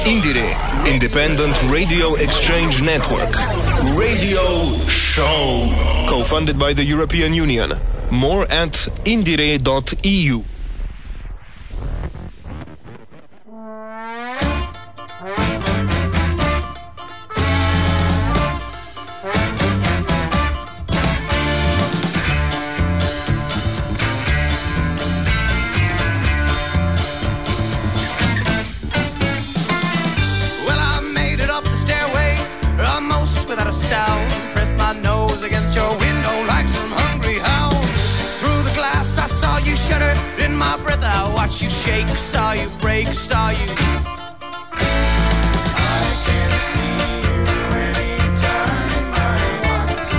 Indire, Independent Radio Exchange Network. Radio Show. Co-funded by the European Union. More at indire.eu. Watch you shake, saw you break, saw you. I can see you anytime I want to.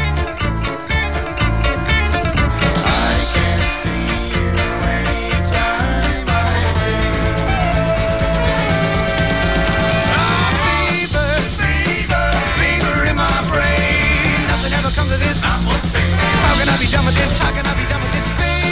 I can see you anytime I feel. Fever, fever in my brain. Nothing ever comes of this. Not one thing. How can I be done with this? How can I be done with this?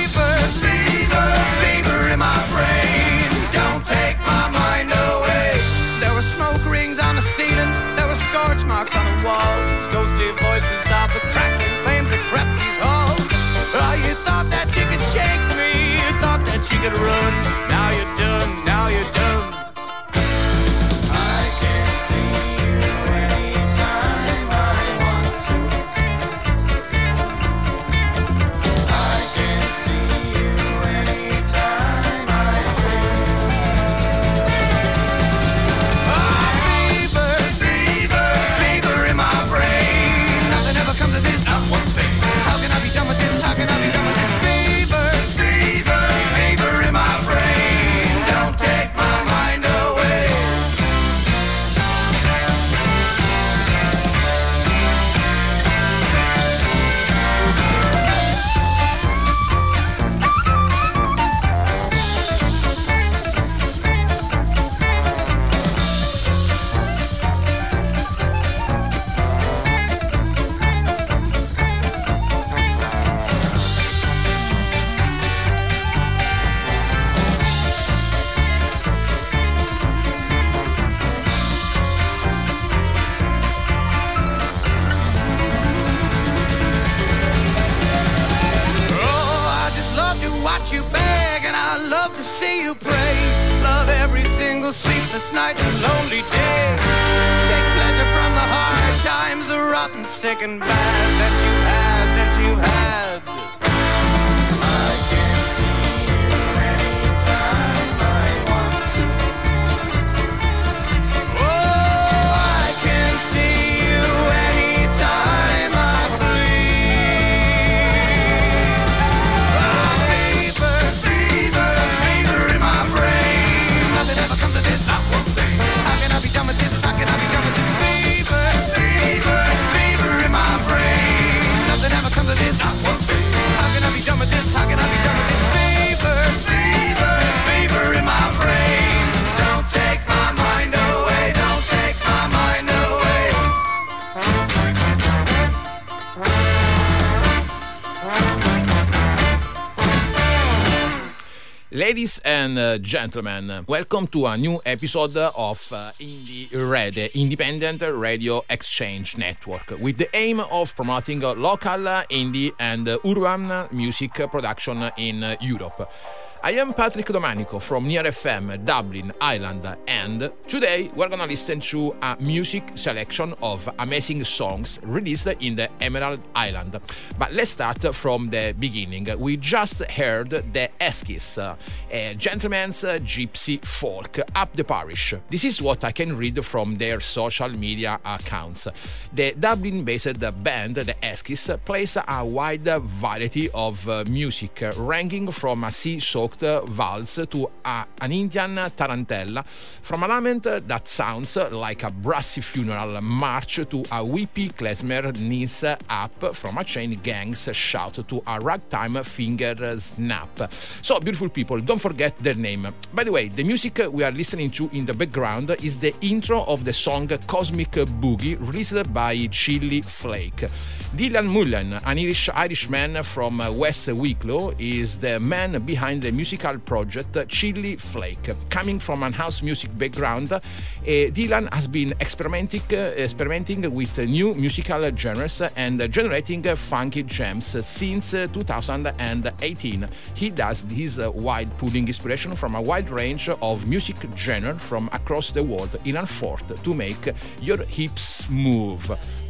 In my brain, don't take my mind away. There were smoke rings on the ceiling, there were scorch marks on the walls, ghostly voices of the crackling flames that crept these halls. Oh, you thought that you could shake me, you thought that you could run. Now you're done, now you're done. I can see you anytime I want to. I can see you anytime. Sleepless night and lonely day. Take pleasure from the hard times, the rotten, sick and bad that you had, that you had. I can see you anytime I want to. Oh, I can see you anytime I bleed. Oh, fever, fever, fever in my brain. Nothing ever comes to this. Not one thing. How can I be done with this? How can I be done with this? Fever, fever, fever in my brain. Nothing ever comes to this. Not one thing. How can I be done with this? How can I be done with this? Fever, fever, fever in my brain. Don't take my mind away. Don't take my mind away. Ladies and gentlemen, welcome to a new episode of Indie Red, Independent Radio Exchange Network, with the aim of promoting local, indie and urban music production in Europe. I am Patrick Domanico from Near FM, Dublin, Ireland, and today we're gonna listen to a music selection of amazing songs released in the Emerald Island. But let's start from the beginning. We just heard the Eskies, a gentleman's gypsy folk, up the parish. This is what I can read from their social media accounts. The Dublin-based band, the Eskies, plays a wide variety of music, ranging from a sea-soaked valse to an Indian tarantella, from a lament that sounds like a brassy funeral march to a weepy klezmer knees up, from a chain gang's shout to a ragtime finger snap. So, beautiful people, don't forget their name. By the way, the music we are listening to in the background is the intro of the song Cosmic Boogie, released by Chili Flake. Dylan Mullen, an Irishman from West Wicklow, is the man behind the musical project Chili Flake. Coming from a house music background, Dylan has been experimenting with new musical genres and generating funky gems since 2018. He does his wide pulling inspiration from a wide range of music genres from across the world in an effort to make your hips move.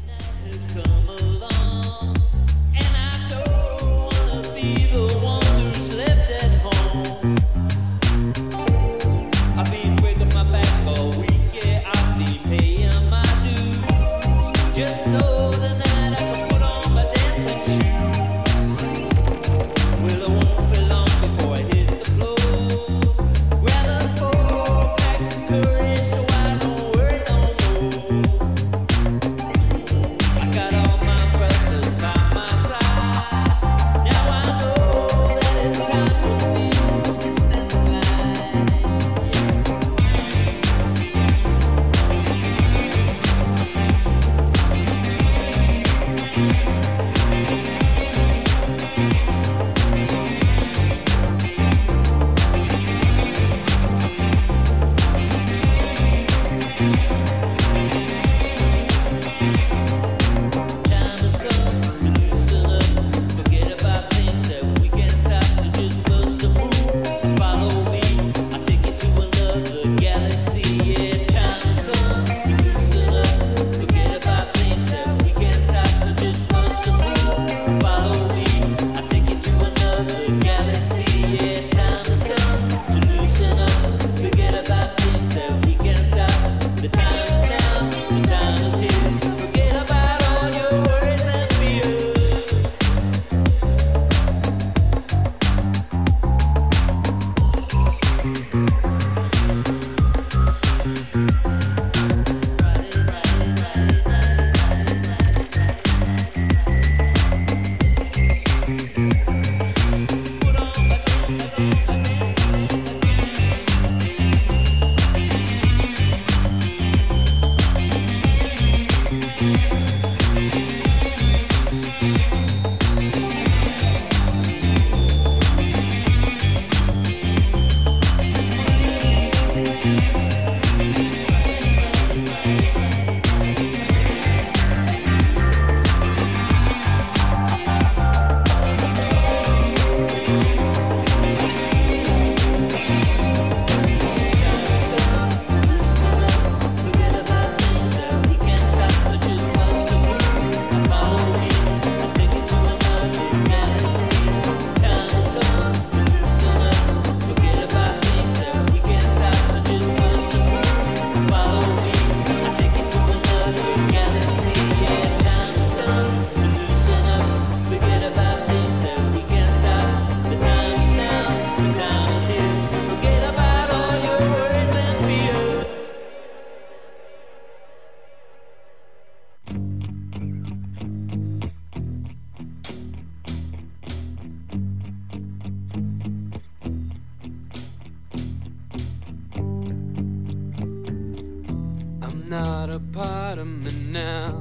Not a part of me now,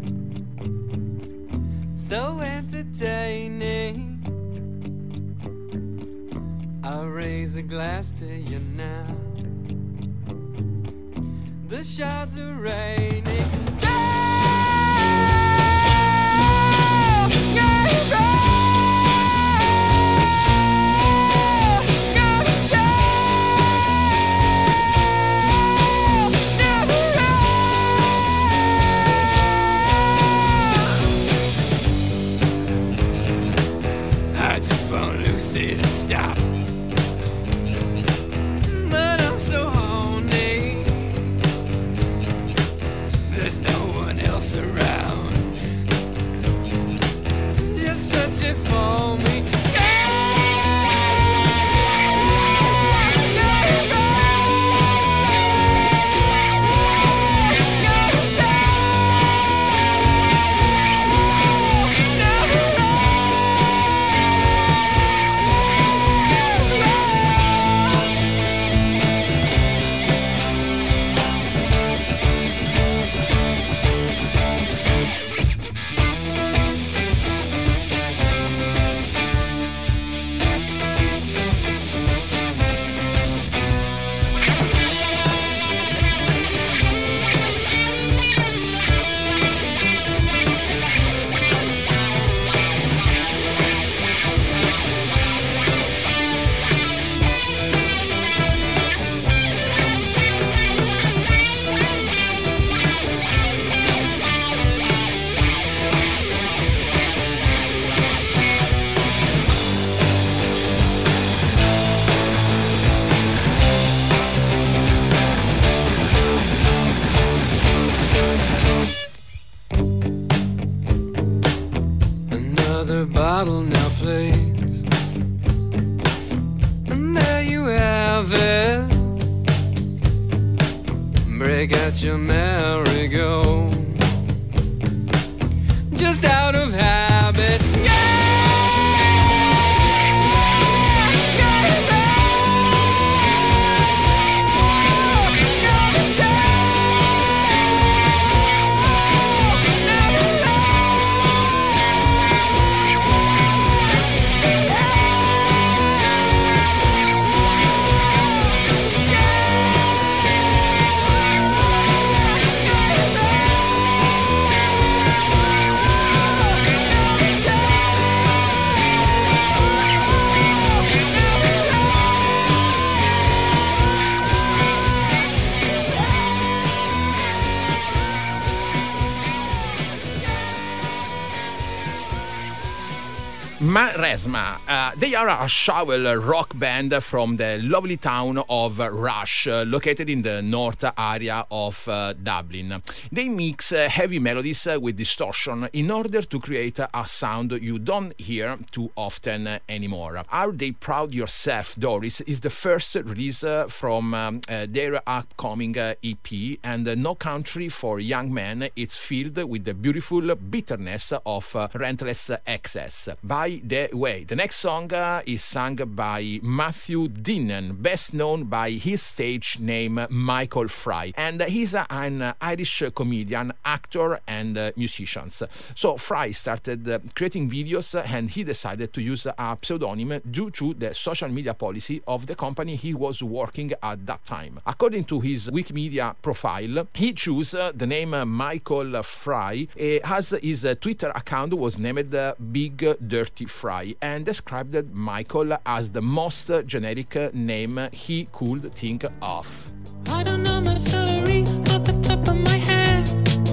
so entertaining. I raise a glass to you now. The showers are raining. To stop, but I'm so horny. There's no one else around. Just touch it for me. like at your merry-go, just out of habit. Maresma. They are a shovel rock band from the lovely town of Rush, located in the north area of Dublin. They mix heavy melodies with distortion in order to create a sound you don't hear too often anymore. Are They Proud Yourself, Doris, is the first release from their upcoming EP, and No Country for Young Men. It's filled with the beautiful bitterness of Rentless Excess. By the way, the next song is sung by Matthew Dinnan, best known by his stage name Michael Fry, and he's an Irish comedian, actor, and musician. So Fry started creating videos, and he decided to use a pseudonym due to the social media policy of the company he was working at that time. According to his Wikimedia profile, he chose the name Michael Fry as his Twitter account was named Big Dirty Fry, and described Michael as the most generic name he could think of. I don't know my salary off the top of my head.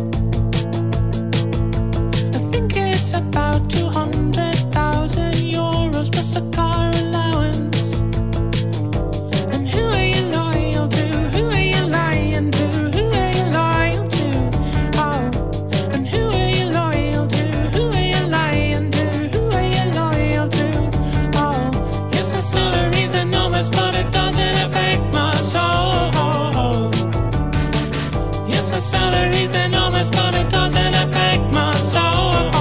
I think it's about 200,000 euros plus a car allowance. And who are you loyal to? Who are you lying to? Who are you loyal to? Oh, and who are you loyal to? Who are you lying to? Who are you loyal to? Oh, yes, my salary's enormous, but it doesn't affect my soul. Yes, my salary's enormous, but it doesn't affect my soul.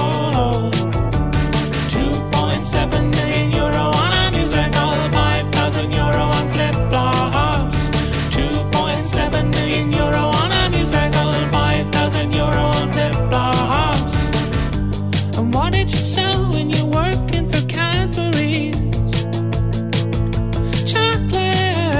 2.7 million euro on a musical, 5,000 euro on flip-flops. 2.7 million euro on a musical, 5,000 euro on flip-flops. And what did you sell when you're working for Cadbury's? Chocolate.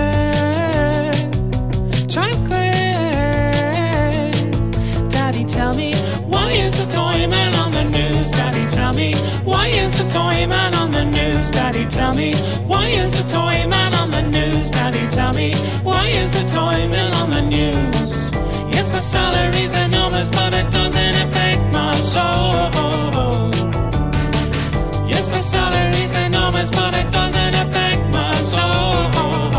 Daddy, tell me, why is the toy man on the news? Daddy, tell me, why is the toy man on the news? Daddy, tell me, why is the toy man on the news? Daddy, tell me, why is the toy man on the news? Yes, my salary's enormous, but it doesn't affect my soul. Yes, my salary's enormous, but it doesn't affect my soul.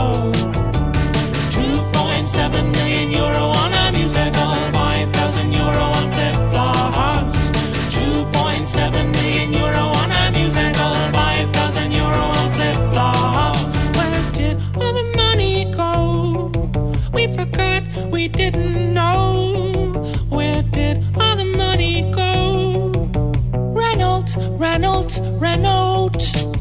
2.7 million euro on a musical, 5,000 euro on flip-flops. 2.7 million euro on a musical, 5,000 euro on flip-flops. Where did all the money go? We forgot, we didn't know. Where did all the money go? Renault.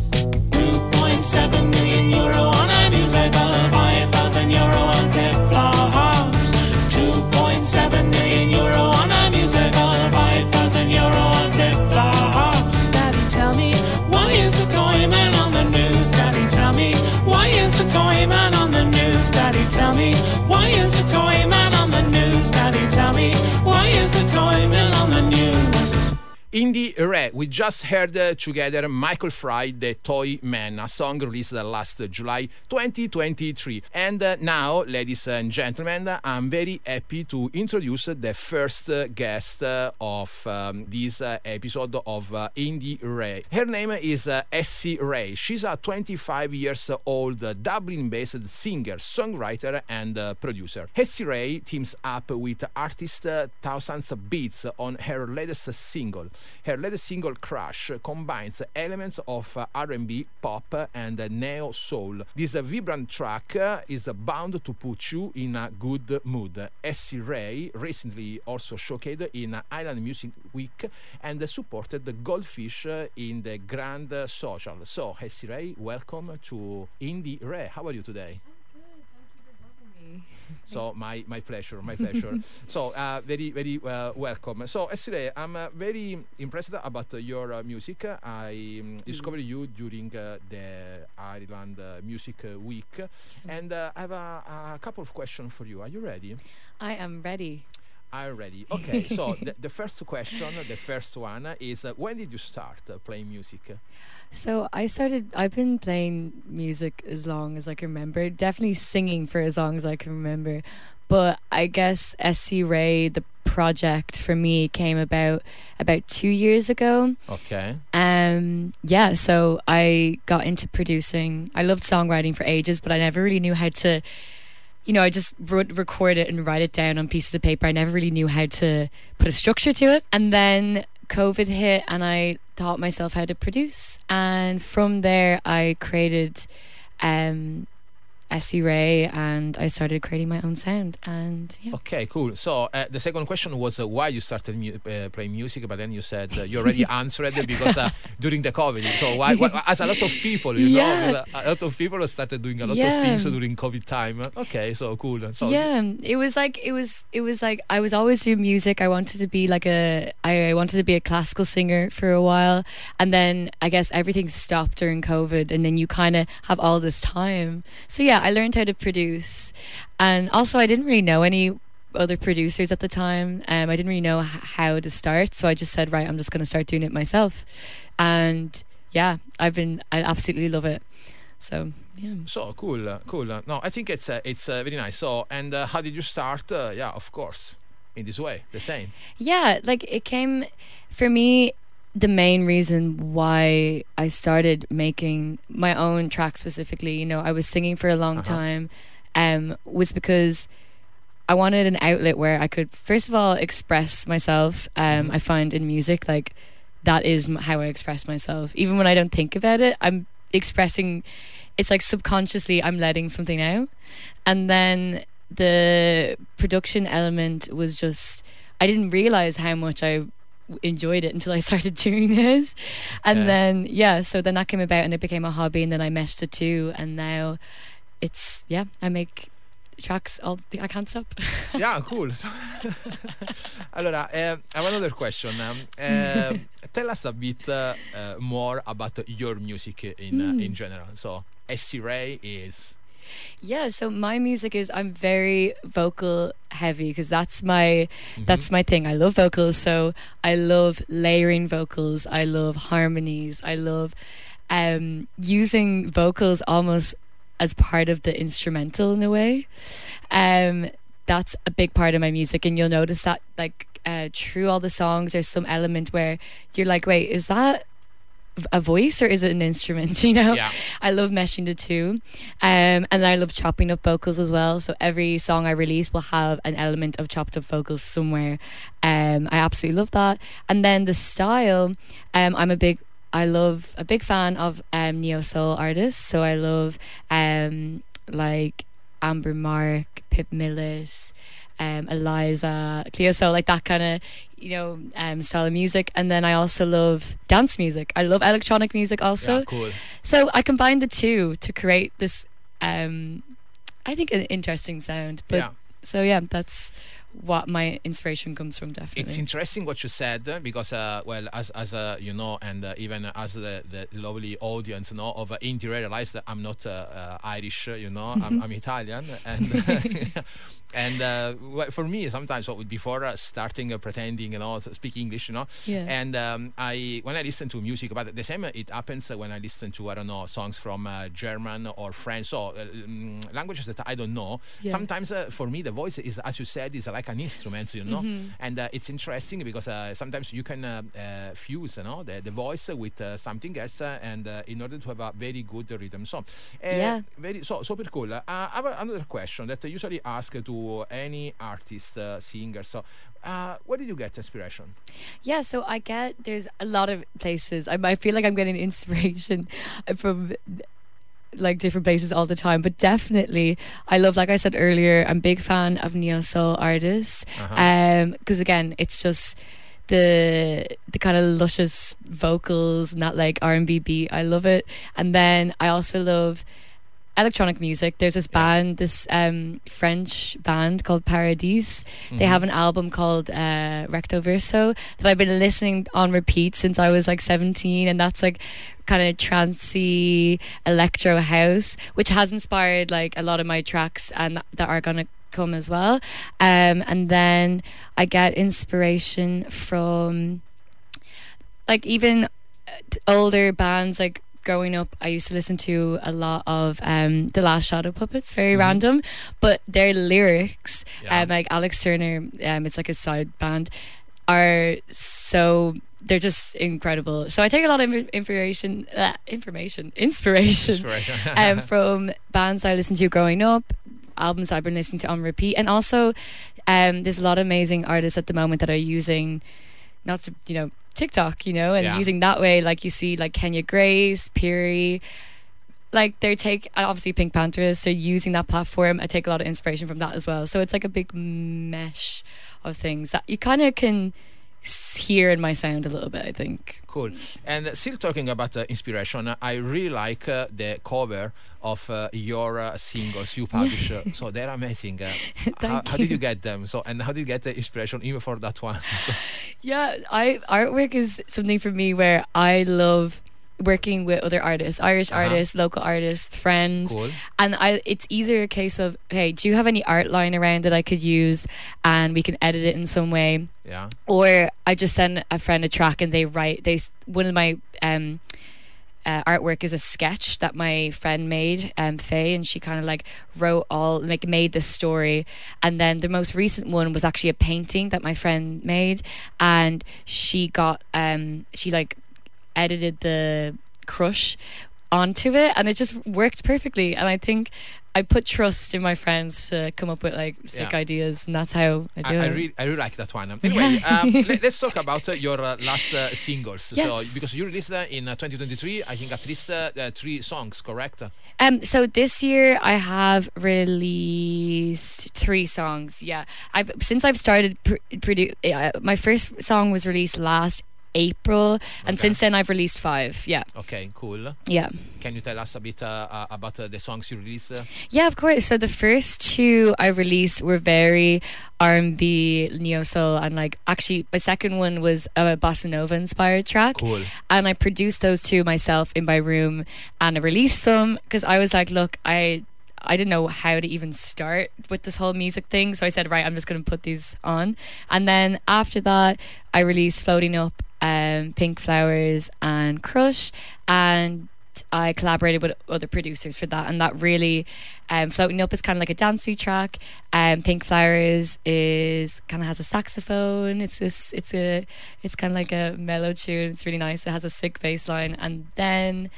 2.7 million euro on a musical, 5,000 euro on flip-flops. 2.7 million euro on a musical, 5,000 euro on flip-flops. Daddy, tell me, why is the toy man on the news? Daddy, tell me, why is the toy man on the news? Daddy, tell me, why is the toy man on the news? Daddy, tell me, why is the toy man on the news? Indie Re, we just heard together Michael Fry, The Toy Man, a song released last July 2023. And now, ladies and gentlemen, I'm very happy to introduce the first guest of this episode of Indie Re. Her name is Essie Ray. She's a 25 years old Dublin-based singer, songwriter, and producer. Essie Ray teams up with artist Thousands Beats on her latest single. Her latest single, Crash, combines elements of R&B, pop, and neo soul. This vibrant track is bound to put you in a good mood. Essie Ray recently also showcased in Island Music Week and supported the Goldfish in the Grand Social. So, Essie Ray, welcome to Indie Ray. How are you today? So my pleasure. So very welcome. So Essie, I'm very impressed about your music. I discovered you during the Ireland Music Week, and I have a couple of questions for you. Are you ready? I am ready. I'm ready. Okay, so the first question, the first one is when did you start playing music? So I've been playing music as long as I can remember, definitely singing for as long as I can remember. But I guess SC Ray, the project for me came about 2 years ago. Okay. Yeah, so I got into producing. I loved songwriting for ages, but I never really knew how to, I just record it and write it down on pieces of paper. I never really knew how to put a structure to it. And then COVID hit and I taught myself how to produce. And from there, I created SC Ray and I started creating my own sound. And yeah. Okay, cool. So the second question was why you started playing music, but then you said you already answered it because during the COVID. So why as a lot of people, know, a lot of people started doing a lot of things during COVID time. Okay, so cool. So it was like I was always doing music. I wanted to be I wanted to be a classical singer for a while, and then I guess everything stopped during COVID, and then you kind of have all this time. So yeah, I learned how to produce, and also I didn't really know any other producers at the time. I didn't really know how to start, so I just said, right, I'm just going to start doing it myself. And yeah, I absolutely love it. So yeah. So cool. No, I think it's very nice. So, and how did you start? Yeah, of course, in this way, the same. Yeah, like it came for me. The main reason why I started making my own track specifically, I was singing for a long time, was because I wanted an outlet where I could, first of all, express myself. I find in music, like, that is how I express myself. Even when I don't think about it, I'm expressing, it's like subconsciously I'm letting something out. And then the production element was just, I didn't realize how much I enjoyed it until I started doing it. And then so then that came about and it became a hobby, and then I meshed the two, and now it's I make tracks I can't stop. Yeah, cool. Allora, I have another question. Tell us a bit more about your music in general. So SC Ray is so my music is, I'm very vocal heavy because that's my thing. I love vocals, so I love layering vocals, I love harmonies, I love using vocals almost as part of the instrumental in a way. That's a big part of my music, and you'll notice that like through all the songs there's some element where you're like, wait, is that a voice or is it an instrument? I love meshing the two, and I love chopping up vocals as well. So every song I release will have an element of chopped up vocals somewhere. I absolutely love that. And then the style, I'm a big fan of neo soul artists. So I love like Amber Mark, Pip Millis, Eliza, Cleo Soul, like that kind of style of music. And then I also love dance music. I love electronic music also. Yeah, cool. So I combine the two to create this I think an interesting sound. But so that's what my inspiration comes from, definitely. It's interesting what you said, because as you know, and even as the lovely audience of Indie Ray realized that I'm not Irish, I'm Italian, and and for me sometimes before starting pretending speak English, and when I listen to music, but the same it happens when I listen to songs from German or French, so languages that I don't know. Sometimes for me the voice is, as you said, is like like an instrument, and it's interesting because sometimes you can fuse, the voice with something else, and in order to have a very good rhythm. So, super cool. I have another question that I usually ask to any artist, singer. So, where did you get inspiration? Yeah, so there's a lot of places. I feel like I'm getting inspiration from like different places all the time, but definitely I love, like I said earlier, I'm a big fan of neo soul artists, because again, it's just the kind of luscious vocals and that like R&B beat. I love it. And then I also love electronic music. There's this band, this French band called Paradis. They have an album called Recto Verso that I've been listening on repeat since I was like 17, and that's like kind of trancey electro house, which has inspired like a lot of my tracks and that are gonna come as well. And then I get inspiration from like even older bands. Like growing up, I used to listen to a lot of The Last Shadow Puppets, very random, but their lyrics, like Alex Turner, it's like a side band, are so, they're just incredible. So I take a lot of inspiration from bands I listened to growing up, albums I've been listening to on repeat, and also there's a lot of amazing artists at the moment that are using, not to, TikTok, and using that way, like you see like Kenya Grace, Piri, like obviously Pink Panthers, they're using that platform. I take a lot of inspiration from that as well. So it's like a big mesh of things that you kind of can hear in my sound a little bit, I think. Cool. And still talking about inspiration, I really like the cover of your singles you publish. So they're amazing. How did you get them? So, and how did you get the inspiration even for that one? Yeah, artwork is something for me where I love working with other artists, Irish artists, local artists, friends. Cool. And it's either a case of, hey, do you have any art lying around that I could use and we can edit it in some way? Yeah. Or I just send a friend a track and one of my artwork is a sketch that my friend made, Faye, and she kind of like made the story. And then the most recent one was actually a painting that my friend made, and she got she edited the crush onto it, and it just worked perfectly. And I think I put trust in my friends to come up with like sick ideas, and that's how I do it. I really like that one. Anyway, let's talk about your last singles. Yes. So because you released in 2023, I think at least 3 songs, correct? So this year I have released 3 songs. Yeah, since I've started my first song was released last April, and since then I've released 5. Yeah. Okay, cool. Yeah. Can you tell us a bit about the songs you released? Yeah, of course. So the first 2 I released were very R&B, neo soul, and like actually my second one was a bossa nova inspired track. Cool. And I produced those 2 myself in my room, and I released them because I was like, look, I didn't know how to even start with this whole music thing, so I said, right, I'm just going to put these on. And then after that I released Floating Up, Pink Flowers and Crush, and I collaborated with other producers for that. And that really, Floating Up is kind of like a dancey track, Pink Flowers is kind of has a saxophone, it's kind of like a mellow tune, it's really nice, it has a sick bass line. And then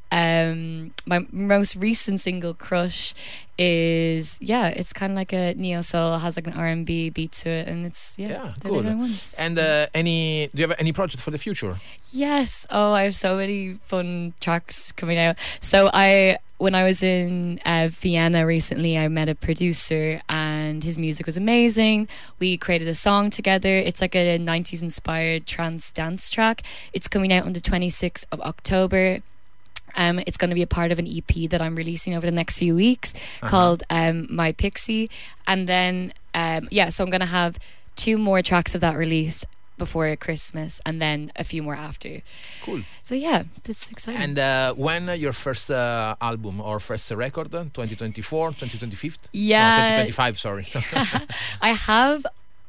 my most recent single, Crush, is it's kind of like a neo soul, has like an R&B beat to it, and it's cool. And do you have any project for the future? Yes. Oh, I have so many fun tracks coming out. So when I was in Vienna recently, I met a producer and his music was amazing. We created a song together. It's like a 90s inspired trance dance track. It's coming out on the 26th of October. It's going to be a part of an EP that I'm releasing over the next few weeks called My Pixie. And then, so I'm going to have 2 more tracks of that released before Christmas, and then a few more after. Cool. So yeah, that's exciting. And when your first album or first record, 2024, 2025? Yeah. No, 2025, sorry. I have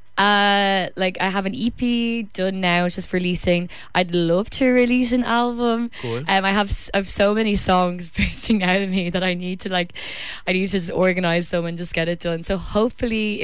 I have an EP done now, it's just releasing. I'd love to release an album. Cool. I have so many songs bursting out of me that I need to just organize them and just get it done. So hopefully, if not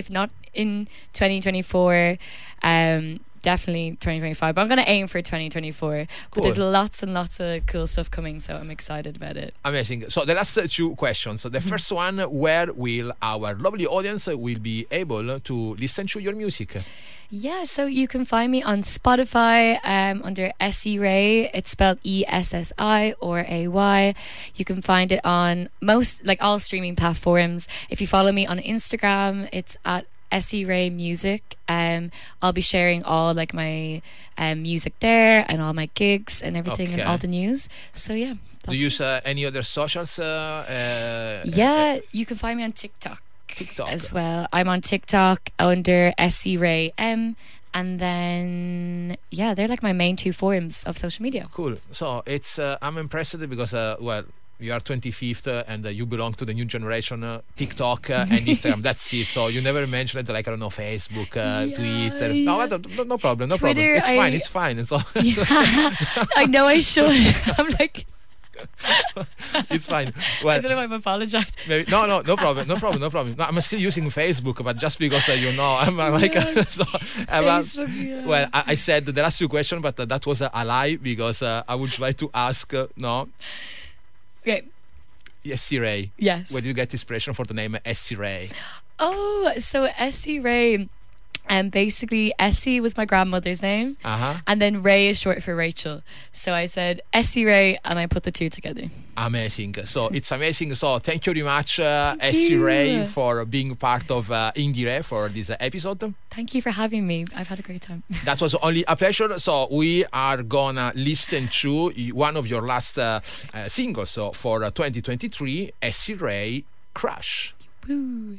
in 2024. Definitely 2025, but I'm going to aim for 2024. But there's Cool. lots and lots of cool stuff coming, so I'm excited about it. Amazing. So the last two questions. So the first one, where will our lovely audience will be able to listen to your music? Yeah, so you can find me on Spotify under Essie Ray. It's spelled ESSI or AY. You can find it on most, like all streaming platforms. If you follow me on Instagram, it's at Essie Ray Music. I'll be sharing all like my music there and all my gigs and everything and Okay. all the news. So yeah. Do you use any other socials? Yeah, you can find me on TikTok. TikTok. As well. I'm on TikTok under Essie Ray M, and then yeah, they're like my main two forms of social media. Cool. So it's I'm impressed because well, you are 25th and you belong to the new generation. TikTok and Instagram. That's it. So you never mentioned like I don't know Facebook, Twitter. No, no problem. No Twitter, problem. It's fine. It's fine. It's all. I know I should. I'm like, It's fine. I Well, don't know if I'm apologized. maybe, no problem. No, I'm still using Facebook, but just because you know, I'm like, Yeah. so, Facebook, yeah. well, I said the last two questions, but that was a lie because I would like to ask, no, Okay. Essie Ray. Yes. Where did you get inspiration for the name Essie Ray? Oh, so Essie Ray. Basically, Essie was my grandmother's name, and then Ray is short for Rachel. So I said Essie Ray, and I put the two together. Amazing. So it's amazing. So thank you very much, Essie Ray, you. for being part of Indie Ray for this episode. Thank you for having me. I've had a great time. That was only a pleasure. So we are gonna listen to one of your last singles. So for 2023, Essie Ray, Crush. Woo.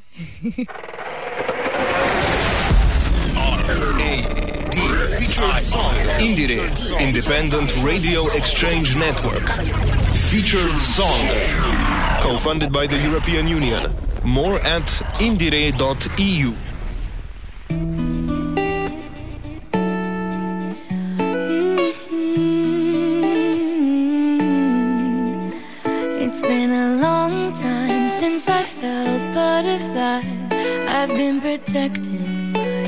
RAD featured song. Indire, Independent Radio Exchange Network. Featured song. Co-funded by the European Union. More at indire.eu. It's been a long time since I felt butterflies. I've been protecting my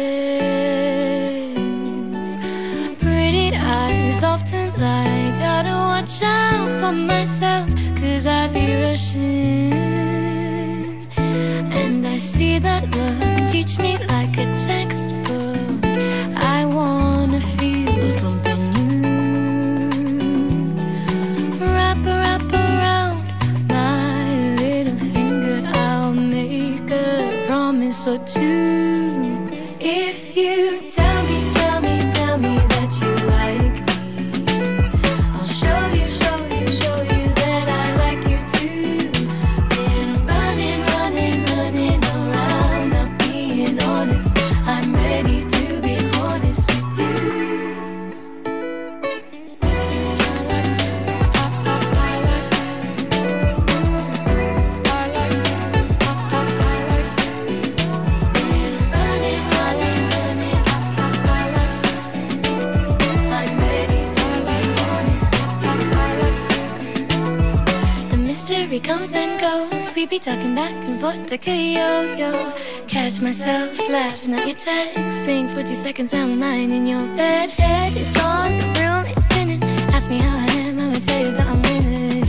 space. Pretty eyes often lie. Gotta watch out for myself, 'cause I be rushing. And I see that look, teach me like a textbook. I wanna feel something new. Wrap around my little finger. I'll make a promise or two. If you tell me that you like me, I'll show you that I like you too. Been running around, not being honest. I'm ready to be honest with you. The mystery comes and goes. We be talking back and forth like a yo-yo. Catch myself laughing at your text. Think for 2 seconds I'm lying in your bed. Head is gone, the room is spinning. Ask me how I am, I'ma tell you that I'm winning.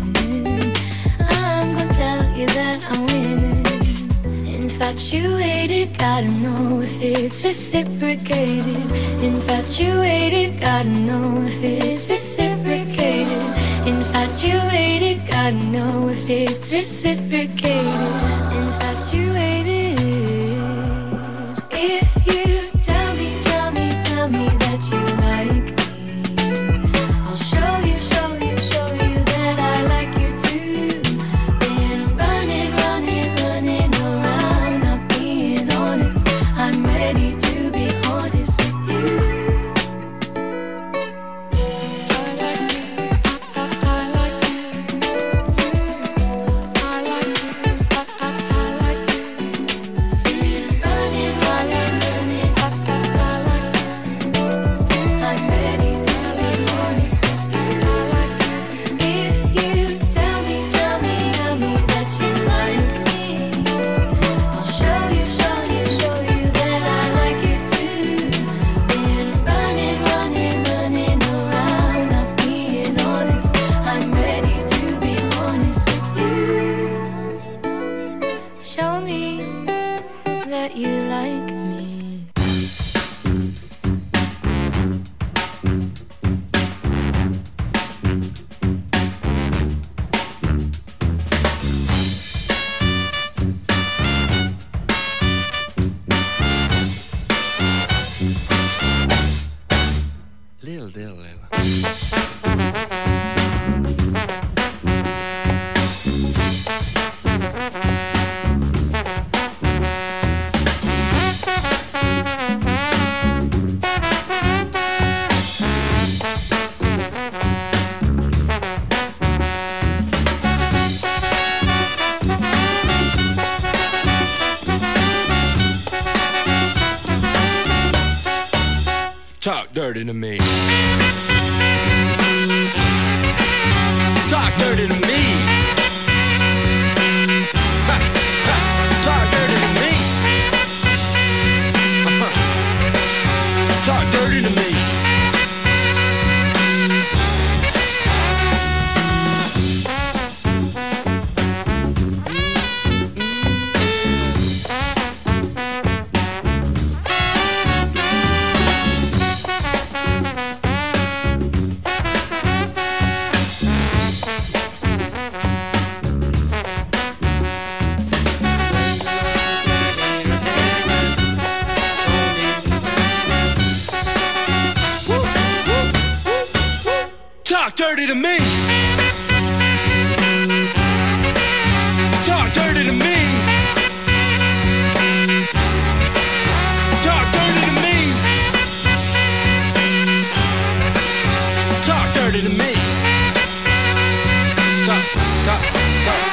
I'm gonna tell you that I'm winning. Infatuated, gotta know if it's reciprocated. Infatuated, gotta know if it's reciprocated. Infatuated, gotta know if it's reciprocated. Infatuated. If you tell me that you like me, I'll show you that I like you too. Been running around, not being honest. I'm ready to be honest with you. I like you too. I like you. dirty to me. Talk dirty to me. Ha, ha. Talk dirty to me. Talk dirty to me. Talk dirty to me. Talk dirty to me. Talk dirty to me. Talk dirty to me. Talk, talk, talk.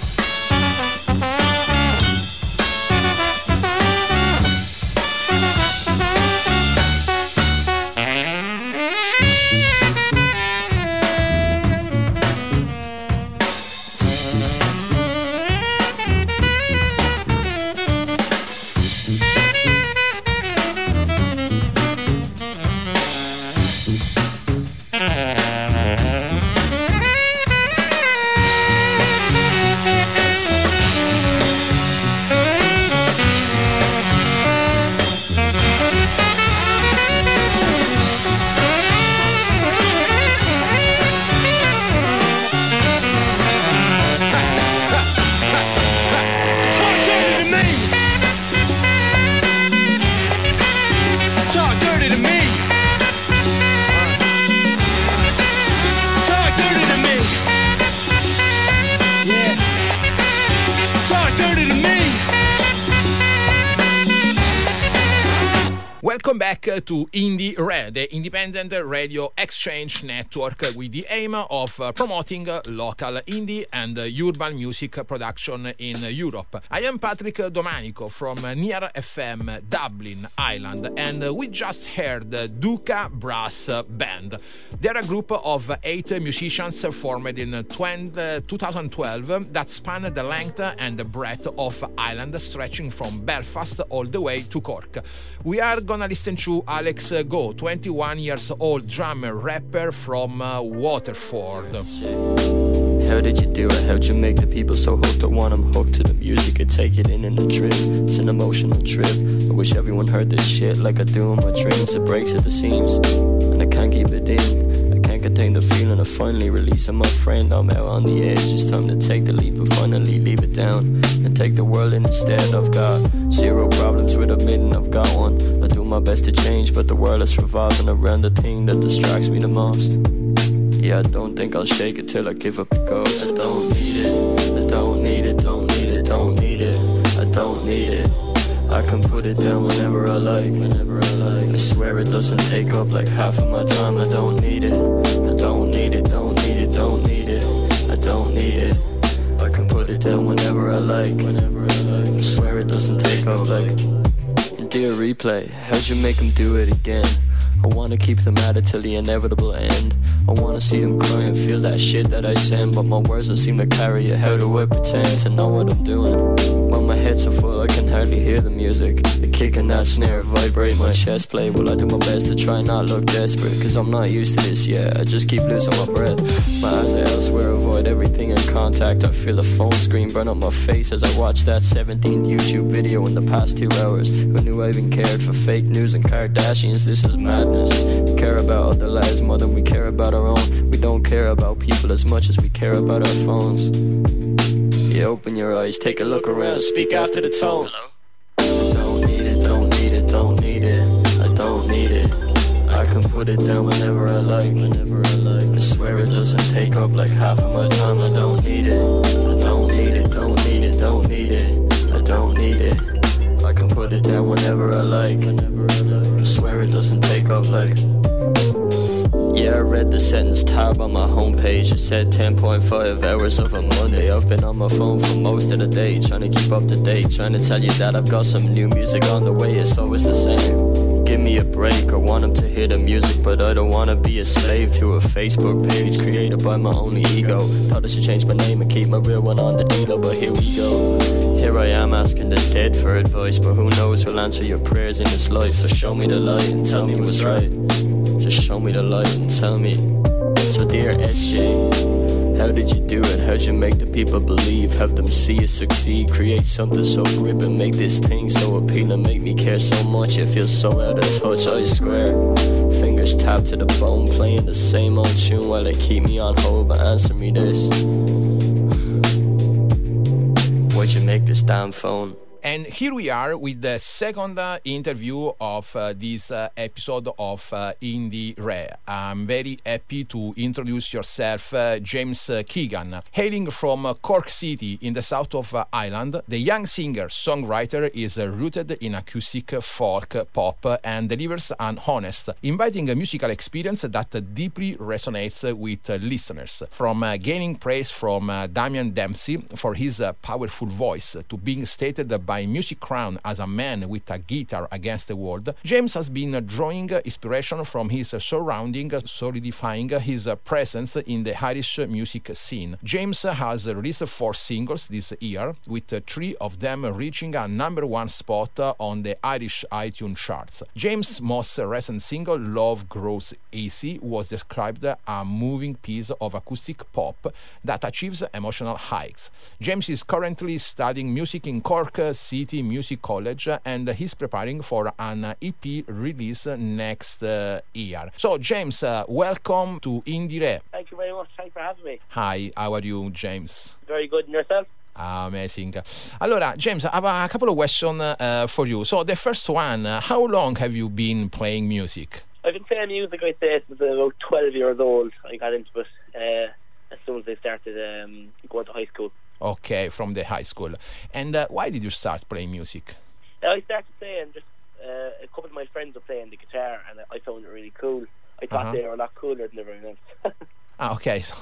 Welcome back to Indie Red, the independent radio exchange network with the aim of promoting local indie and urban music production in Europe. I am Patrick Domanico from Near FM, Dublin, Ireland, and we just heard Duca Brass Band. They're a group of 8 musicians formed in 2012 that span the length and the breadth of Ireland, stretching from Belfast all the way to Cork. We are gonna listen to Alex Go, 21 years old drummer rapper from Waterford. How did you do it? How'd you make the people so hooked? I want them hooked to the music and take it in a trip. It's an emotional trip. I wish everyone heard this shit like I do in my dreams. It breaks at the seams and I can't keep it in. I can't contain the feeling of finally releasing my friend. I'm out on the edge. It's time to take the leap and finally leave it down and take the world in instead. I've got 0 problems with admitting I've got one. I do my best to change, but the world is revolving around the thing that distracts me the most. Yeah, I don't think I'll shake it till I give up the ghost. I don't need it, I don't need it, don't need it, don't need it, I don't need it. I can put it down whenever I like, whenever I like. I swear it doesn't take up like half of my time. I don't need it, I don't need it, don't need it, don't need it, I don't need it. I can put it down whenever I like, whenever I like. I swear it doesn't take up like. Dear replay, how'd you make them do it again? I wanna keep them at it till the inevitable end. I wanna see them cry and feel that shit that I send, but my words don't seem to carry it. How do I pretend to know what I'm doing? When my head's so full I can hardly hear the music. The kick and that snare vibrate my chest plate. Well, I do my best to try not look desperate, cause I'm not used to this yet. I just keep losing my breath. My eyes are elsewhere, avoid everything in contact. I feel the phone screen burn up my face as I watch that 17th YouTube video in the past 2 hours. Who knew I even cared for fake news and Kardashians? This is madness. We care about other lives more than we care about our own. We don't care about people as much as we care about our phones. Yeah, open your eyes, take a look around, speak after the tone. I don't need it, don't need it, don't need it, I don't need it. I can put it down whenever I like, whenever I like. I swear it doesn't take up like half of my time. I don't need it, I don't need it, don't need it, don't need it, I don't need it. I can put it down whenever I like, whenever I like. I swear it doesn't take up like. Yeah, I read the sentence tab on my homepage. It said 10.5 hours of a Monday. I've been on my phone for most of the day, trying to keep up to date, trying to tell you that I've got some new music on the way. It's always the same. Give me me a break. I want them to hear the music, but I don't wanna be a slave to a Facebook page created by my only ego. Thought I should change my name and keep my real one on the dealer, but here we go. Here I am asking the dead for advice, but who knows who'll answer your prayers in this life. So show me the light and tell me what's right. Just show me the light and tell me. So dear SJ, how did you do it? How'd you make the people believe? Have them see you succeed? Create something so gripping, make this thing so appealing, make me care so much, it feels so out of touch. Eyes square, fingers tapped to the bone, playing the same old tune while they keep me on hold. But answer me this, why'd you make this damn phone? And here we are with the second interview of this episode of Indie Re. I'm very happy to introduce yourself, James Keegan. Hailing from Cork City in the south of Ireland, the young singer-songwriter is rooted in acoustic folk pop and delivers an honest, inviting musical experience that deeply resonates with listeners. From gaining praise from Damian Dempsey for his powerful voice to being stated by Music Crown as a man with a guitar against the world, James has been drawing inspiration from his surrounding, solidifying his presence in the Irish music scene. James has released 4 singles this year, with 3 of them reaching a #1 spot on the Irish iTunes charts. James' most recent single, Love Grows Easy, was described a moving piece of acoustic pop that achieves emotional heights. James is currently studying music in Cork City Music College, and he's preparing for an EP release next year. So, James, welcome to Indie Re. Thank you very much. Thanks for having me. Hi, how are you, James? Very good. And yourself? Amazing. Allora, James, I have a couple of questions for you. So, the first one, how long have you been playing music? I've been playing music, I'd say, since I was about 12 years old. I got into it as soon as I started going to high school. Okay, from the high school. And why did you start playing music? I started playing, just a couple of my friends were playing the guitar, and I found it really cool. I thought they were a lot cooler than everyone else. Okay. So,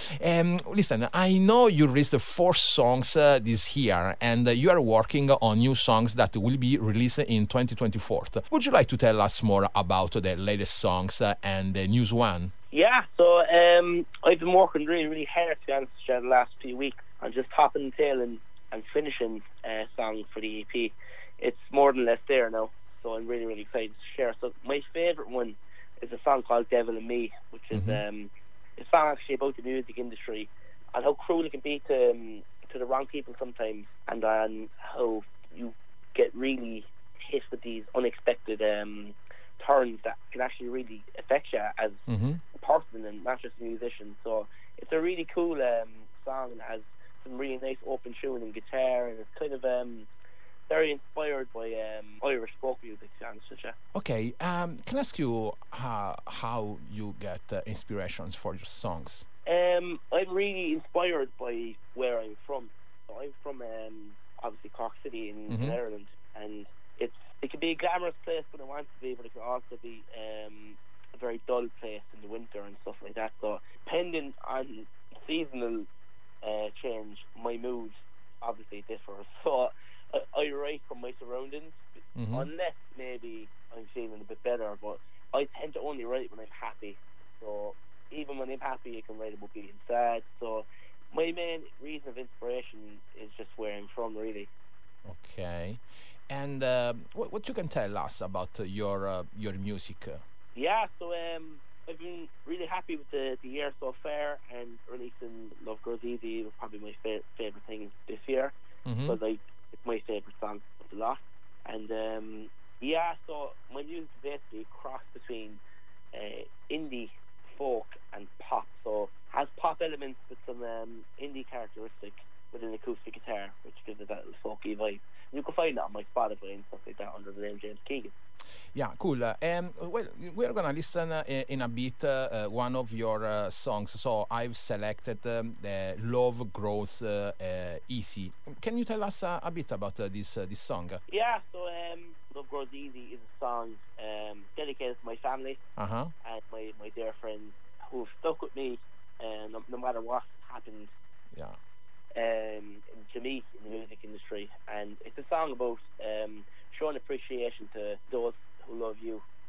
listen, I know you released 4 songs this year, and you are working on new songs that will be released in 2024. Would you like to tell us more about the latest songs and the news one? Yeah, so I've been working really, really hard, to be honest, the last few weeks. I'm just topping the tail and finishing a song for the EP. It's more than less there now, so I'm really, really excited to share. So my favourite one is a song called Devil and Me, which is a song actually about the music industry and how cruel it can be to the wrong people sometimes, and how you get really hit with these unexpected turns that can actually really affect you as a person and not just a musician. So it's a really cool song, and has some really nice open tune and guitar, and it's kind of very inspired by Irish folk music, to be honest with you. Okay, can I ask you how you get inspirations for your songs? I'm really inspired by where I'm from. So I'm from obviously Cork City in Ireland, and it can be a glamorous place when it wants to be, but it can also be a very dull place in the winter and stuff like that. So depending on seasonal change, my mood obviously differs. So I write from my surroundings, unless maybe I'm feeling a bit better, but I tend to only write when I'm happy. So even when I'm happy, I can write about being sad. So my main reason of inspiration is just where I'm from, really. Okay. And what you can tell us about your music? Yeah, so I've been really happy with the year so far, and releasing Love Grows Easy was probably my favourite thing this year, because it's my favourite song of the lot. And so my music is basically a cross between indie, folk and pop. So has pop elements with some indie characteristics with an acoustic guitar, which gives it that little folky vibe. You can find that on my Spotify and stuff like that under the name James Keegan. Yeah, cool. Well, we're going to listen in a bit one of your songs. So I've selected the Love Grows Easy. Can you tell us a bit about this song? Yeah, so Love Grows Easy is a song dedicated to my family and my dear friends who have stuck with me no matter what happened to me in the music industry. And it's a song about showing appreciation to those who love you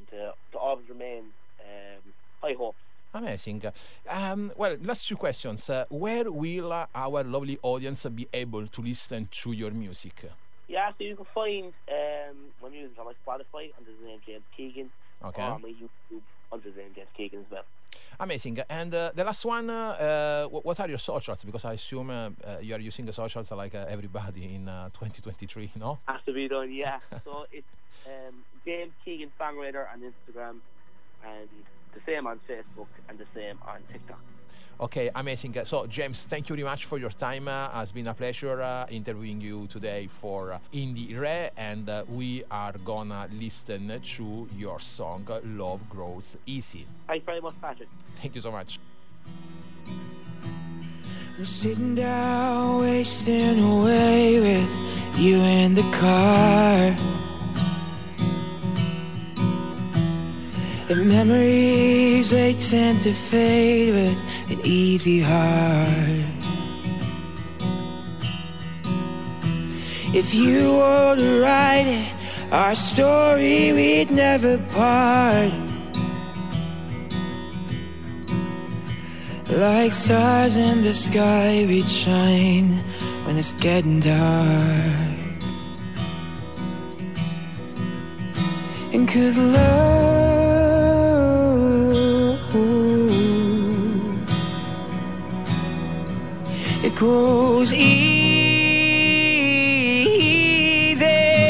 to always remain high hopes. Amazing. Well, last two questions. Where will our lovely audience be able to listen to your music? Yeah, so you can find my music on my Spotify under the name James Keegan, Okay. or on my YouTube under the name James Keegan as well. Amazing. And the last one, what are your socials? Because I assume you are using the socials like everybody in 2023, no? Has to be done, yeah. So it's James Keegan Songwriter on Instagram, and the same on Facebook, and the same on TikTok. Okay, amazing. So, James, thank you very much for your time. It's been a pleasure interviewing you today for Indie Re, and we are gonna listen to your song Love Grows Easy. Thanks very much, Patrick. Thank you so much. I'm sitting down, wasting away with you in the car. And memories, they tend to fade with an easy heart. If you were to write it, our story, we'd never part. Like stars in the sky, we'd shine when it's getting dark. And 'cause love, it grows easy,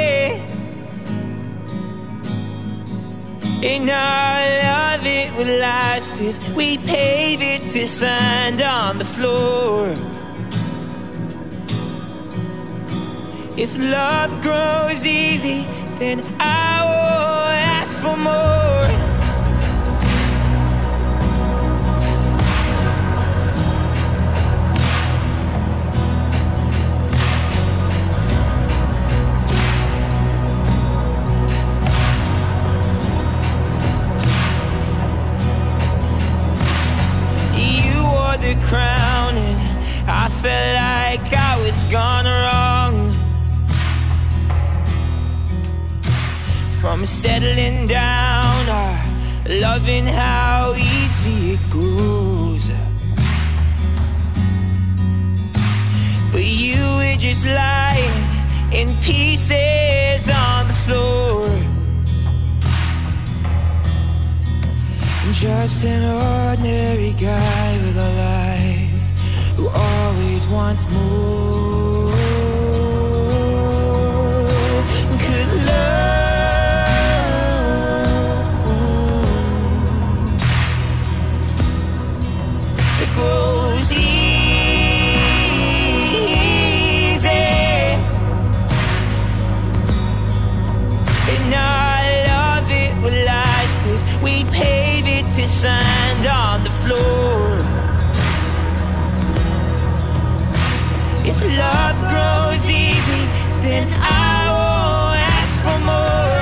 and our love, it would last if we pave it to sand on the floor. If love grows easy, then I will ask for more. The crown, and I felt like I was gone wrong. From settling down or loving how easy it grows, but you were just lying in pieces on the floor. Just an ordinary guy with a life who always wants more. 'Cause love, it grows easy, and our love, it will last if we pave it to sand on the floor. If love grows easy, then I won't ask for more.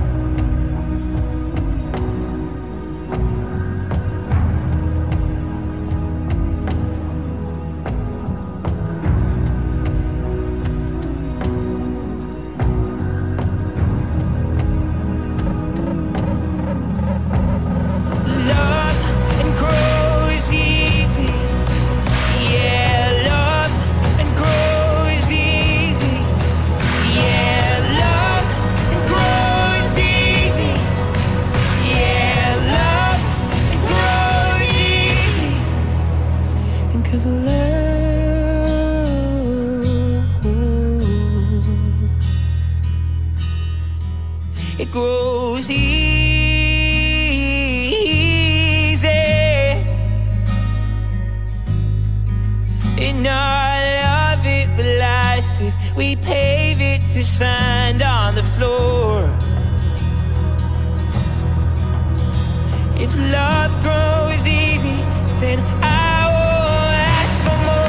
It grows easy, and our love, it will last if we pave it to sand on the floor. If love grows easy, then I will ask for more.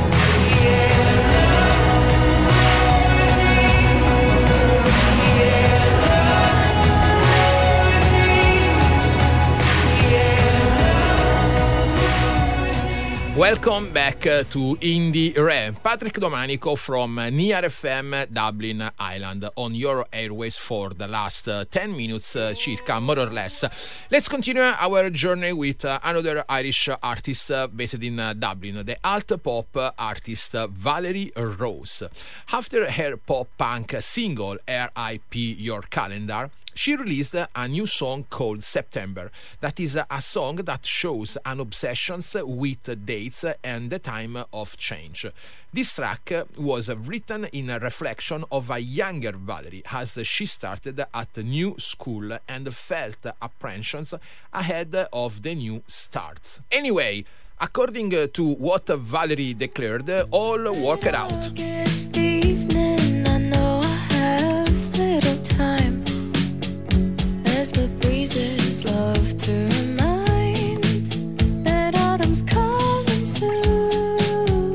Yeah. Welcome back to Indie Re. Patrick Domanico from Near FM, Dublin, Ireland, on your airways for the last 10 minutes, circa, more or less. Let's continue our journey with another Irish artist based in Dublin, the alt-pop artist Valerie Rose. After her pop-punk single RIP Your Calendar, she released a new song called September. That is a song that shows an obsession with dates and the time of change. This track was written in reflection of a younger Valerie as she started at new school and felt apprehensions ahead of the new start. Anyway, according to what Valerie declared, all worked out. August evening, I know I have little time. As the breezes love to remind that autumn's coming soon.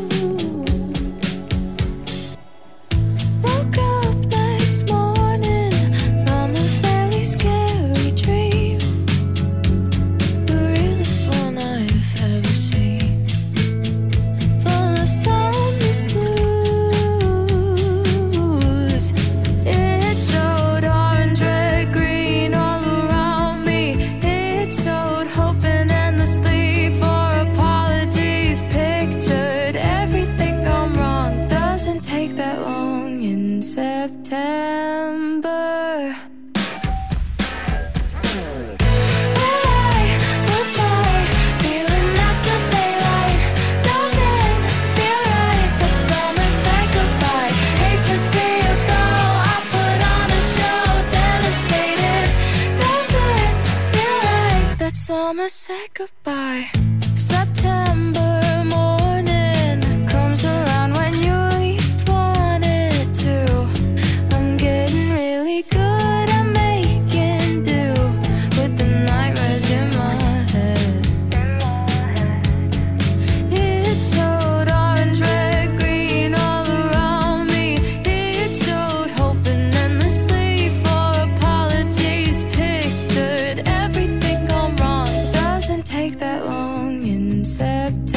Woke up next morning from a fairly scary dream, the realest one I've ever seen. Full of sunless blues, it showed orange, red, green all around me. It showed hope and endlessly for apologies. Pictured everything gone wrong. Doesn't take that long in September. Summer said goodbye. September morning comes around when you least want it to. I'm getting really good at making do with the nightmares in my head. It showed orange, red, green all around me. It showed hoping endlessly for apologies. Pictured everything gone wrong. Doesn't take that long in September.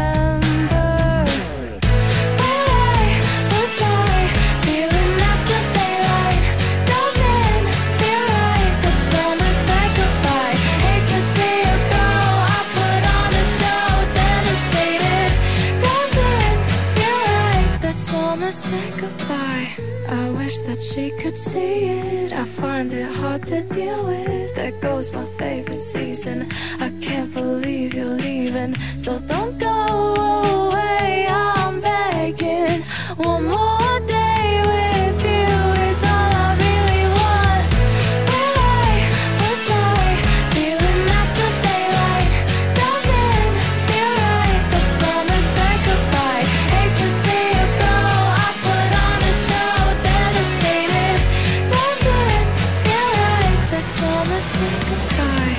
Said goodbye. I wish that she could see it. I find it hard to deal with. There goes my favorite season. I can't believe you're leaving, so don't go away. I'm begging. One more day with you is all I really want. Well, I was my feeling after daylight. Doesn't feel right that summer said goodbye. Hate to see you go. Summer said goodbye.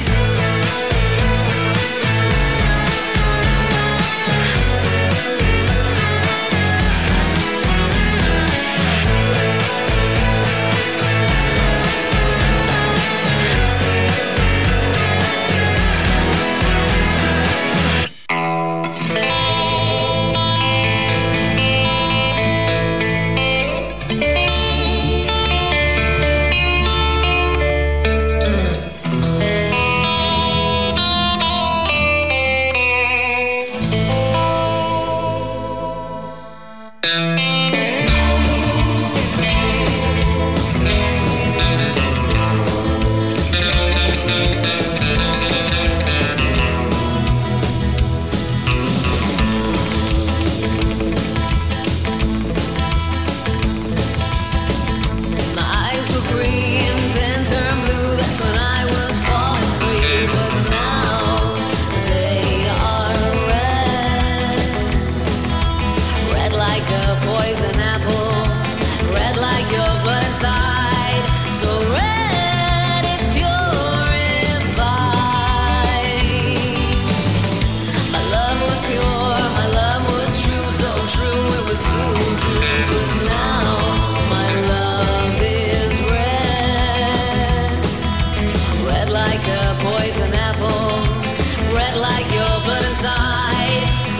like a poison apple, red like your blood inside.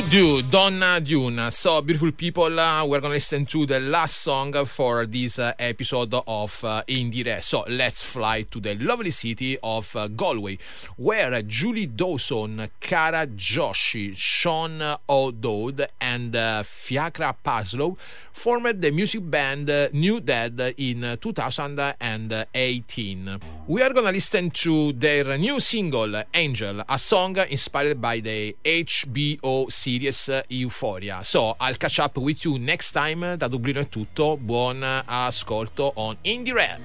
Donna Dune. So, beautiful people, we're gonna listen to the last song for this episode of Indie Re. So, let's fly to the lovely city of Galway, where Julie Dawson, Cara Joshi, Sean O'Dowd, and Fiacra Paslow formed the music band New Dead in 2018. We are gonna listen to their new single, Angel, a song inspired by the HBO series Euphoria. So, I'll catch up with you next time. Da Dublino è tutto. Buon ascolto on Indie Red.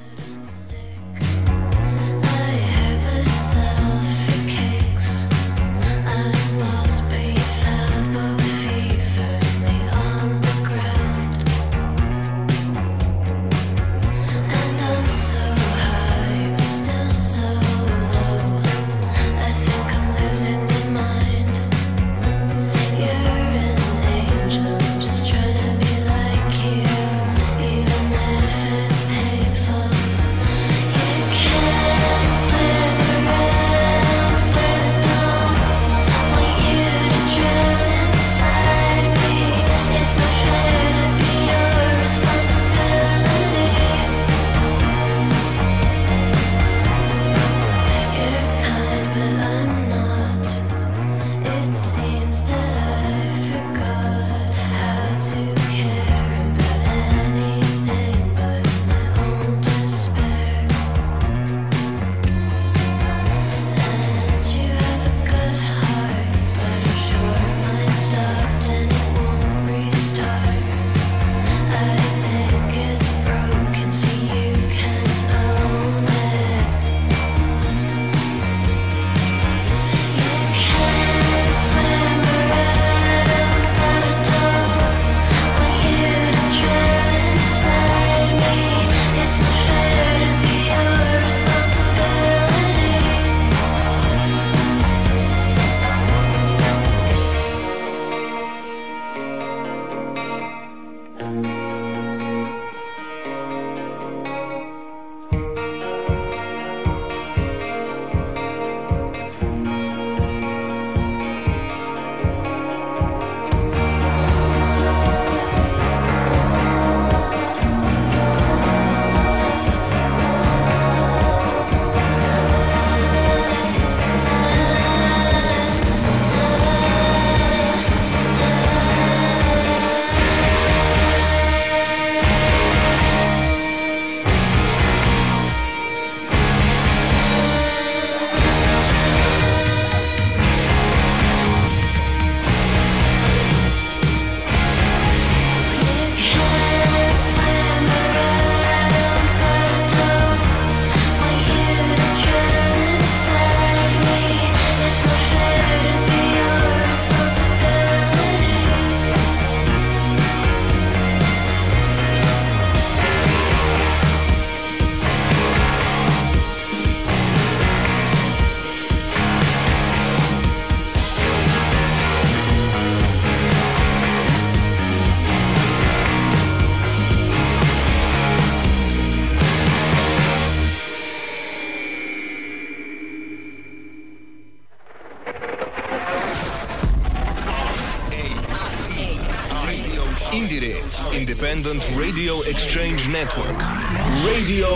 Indire, Independent Radio Exchange Network. Radio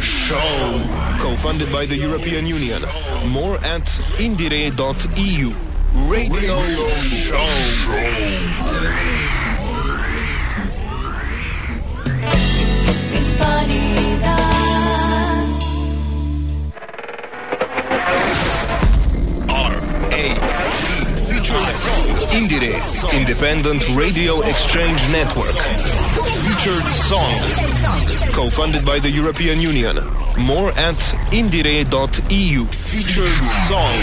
Show. Co-funded by the European Union. More at indire.eu. Radio Show. Indire, Independent Radio Exchange Network. Featured song. Co-funded by the European Union. More at indire.eu. Featured song.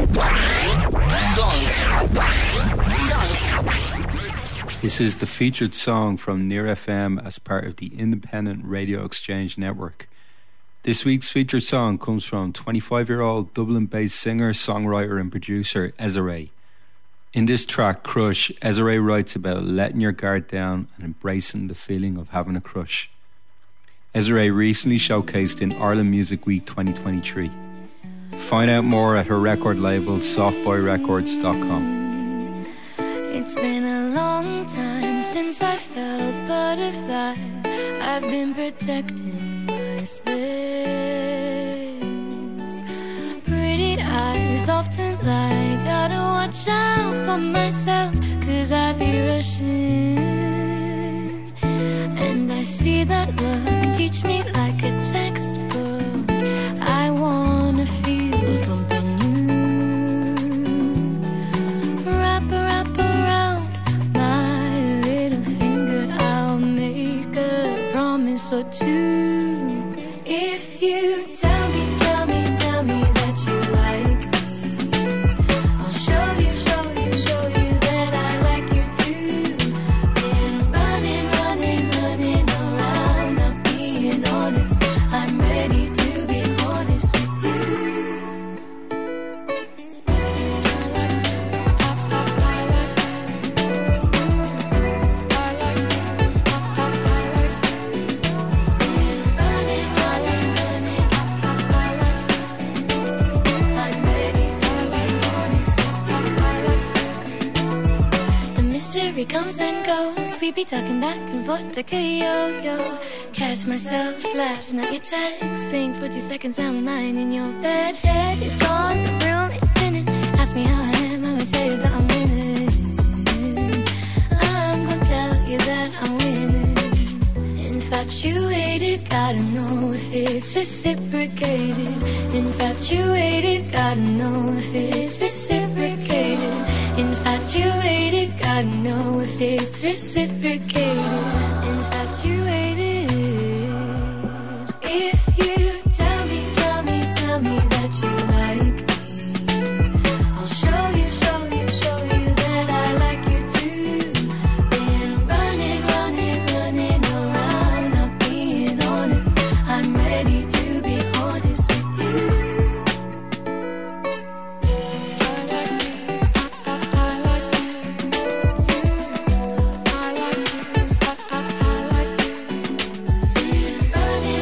This is the featured song from Near FM as part of the Independent Radio Exchange Network. This week's featured song comes from 25-year-old Dublin-based singer, songwriter and producer Ezra. In this track, Crush, Ezra writes about letting your guard down and embracing the feeling of having a crush. Ezra recently showcased in Ireland Music Week 2023. Find out more at her record label softboyrecords.com. It's been a long time since I felt butterflies. I've been protecting my space. Pretty eyes often lie. Gotta watch out for myself, 'cause I be rushing. And I see that look, teach me like a textbook. I wanna feel something new. Wrap around my little finger. I'll make a promise or two. If you tell me that you like me, I'll show you that I like you too. Been running around, not being honest. I'm ready to be honest with you. The mystery comes and goes. We be talking back and forth like a yo-yo. Catch myself laughing at your text. Think for 2 seconds, I'm lying in your bed. Head is gone, the room is spinning. Ask me how I am, I'ma tell you that I'm winning. I'm gonna tell you that I'm winning. Infatuated, gotta know if it's reciprocated. Infatuated, gotta know if it's reciprocated. Infatuated, gotta know if it's reciprocated. Infatuated. If you tell me that you like me, I'll show you that I like you too. Been running around, not being honest. I'm ready to be honest with you. I like you too. I like you. Running,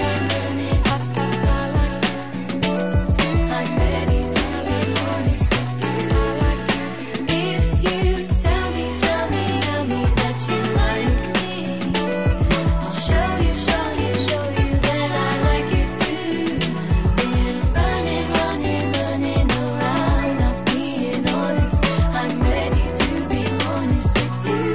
I'm ready to be honest with you. If you tell me that you like me, I'll show you that I like you too. Been running around, not being honest. I'm ready to be honest with you.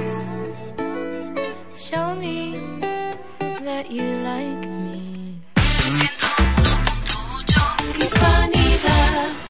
Show me that you like me. It's fine.